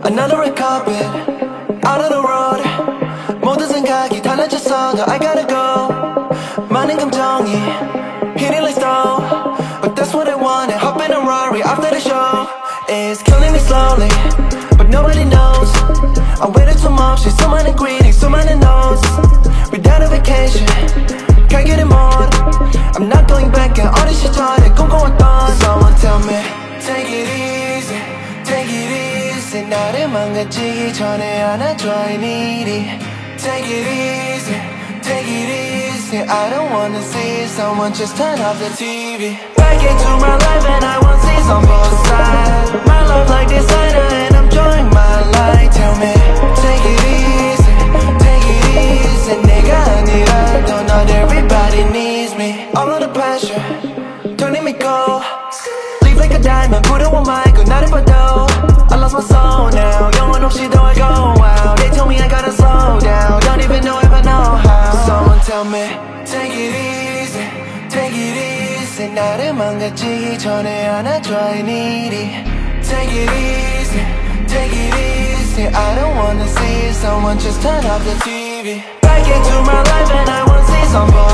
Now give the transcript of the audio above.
Another red carpet, out of the road. 모든 생각이 달라졌어. Now I gotta go. 많은 감정이 hitting like stone, but that's what I wanted. Hop in a Rari after the show. It's killing me slowly, but nobody knows. I waited too much, she's so many greetings, so many no's. Without a vacation, can't get it more. I'm not going back and all this shit started 꿈꿔왔던. Someone tell me, take it easy, take it easy. 나를 망가지기 전에 안아줘, I need it. Take it easy, take it easy. I don't wanna see someone, just turn off the TV. Back into my life and I want seas on both sides. My love like designer and I'm enjoying my life. Tell me, take it easy, take it easy. 내가 아니라도 not everybody needs me. All of the pressure, turning me cold. Leave like a diamond, put it on my good night for dough. I lost my soul now, 영혼 없이 더 I go out. They told me I gotta slow down, don't even know if I know how. Someone tell me, take it easy, take it easy. 나를 망가지기 전에 안아줘, I need it. Take it easy, take it easy. I don't wanna see someone, just turn off the TV. Back into my life and I want to see someone.